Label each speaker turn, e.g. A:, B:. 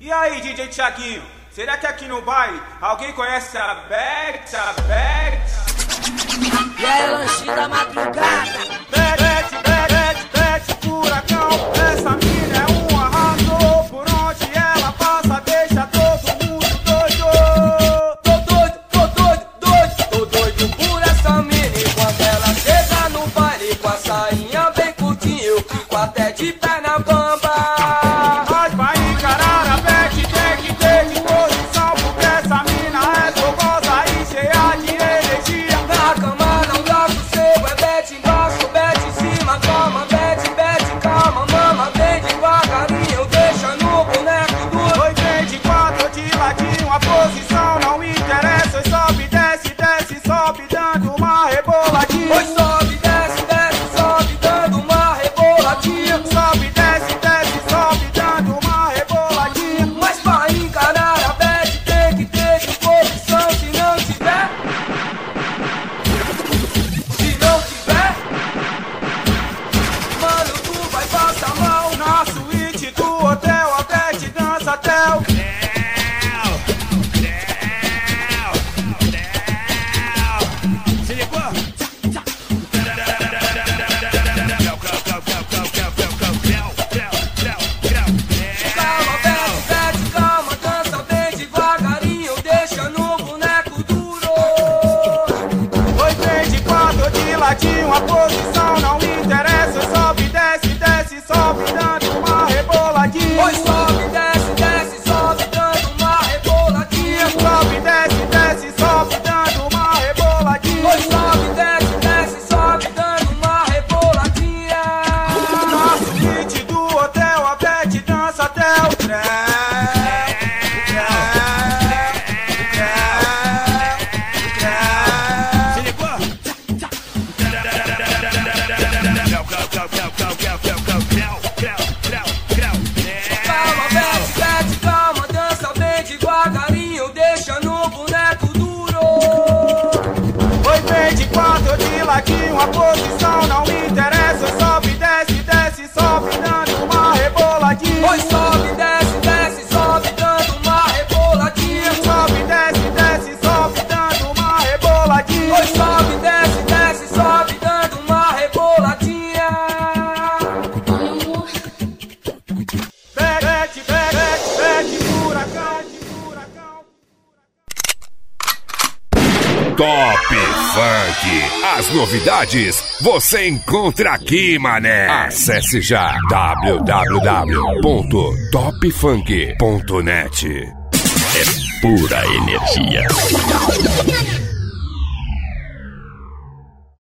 A: E aí, DJ Thiaguinho, será que aqui no baile alguém conhece a Beth? A Beth?
B: E aí, lanchinho da madrugada.
A: Beth, furacão. Essa mina é um arraso. Por onde ela passa, deixa todo mundo doido.
B: Tô doido por essa mina. E quando ela chega no baile com a sainha bem curtinha, eu fico até de pé na bamba.
A: Mas pra encarar a Beth tem que ter disposição, porque essa mina é fogosa e cheia de energia.
B: Na cama não dá sossego, é Beth embaixo, Beth em cima. Calma, Beth, calma, mama, vem devagarinho, deixa no boneco duro.
A: Oi, vem de quatro de ladinho, a posição não interessa. Oi, sobe, desce, sobe, dando uma reboladinha.
B: Oi, sobe, desce, sobe, dando uma reboladinha.
A: Sobe, desce, sobe, dando uma reboladinha.
B: Mas pra encarar a Beth tem que ter disposição, se não tiver, mano, tu vai passar mal.
A: Na suíte do hotel, a Beth dança até o
C: Se ligou?
B: Calma, Beth, calma, dança bem devagarinho, deixa no boneco duro.
A: Oi, vem de quatro de ladinho, a posição não interessa. Sobe, desce, sobe, dando uma reboladinha.
B: Oi, sobe, desce, sobe, dando uma reboladinha.
A: Sobe, desce, sobe, dando uma reboladinha.
B: Oi, sobe, desce, sobe, dando uma reboladinha.
A: Na suíte do hotel, a Beth dança até o
C: Se ligou?
B: Calma, Beth, calma, dança bem devagarinho, deixa no boneco duro.
A: Oi, vem de quatro de ladinho, a posição não interessa. Sobe, desce, sobe, dando uma reboladinha.
B: Oi, sobe, desce, sobe, dando uma reboladinha.
A: Sobe, desce, sobe, dando uma reboladinha.
B: Oi, sobe, desce, sobe, dando uma reboladinha.
A: Beth, furacão.
D: Top Funk. As novidades você encontra aqui, mané. Acesse já www.topfunk.net. É pura energia.